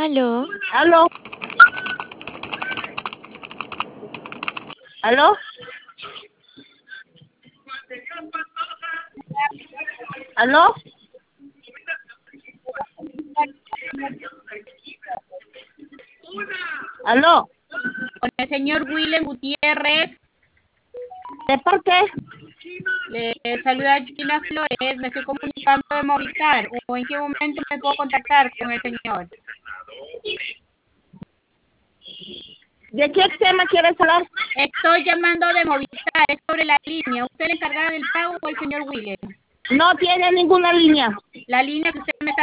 Aló, ¿Aló? ¿Aló? ¿Aló? ¿Aló? Con el señor Willem Gutiérrez, ¿De parte? le saluda Gina Flores, me estoy comunicando de Movistar, o en qué momento me puedo contactar con el señor. ¿De qué tema quieres hablar? Estoy llamando de Movistar, es sobre la línea. ¿Usted es la encargada del pago o el señor Willem? No tiene ninguna línea. La línea que usted me está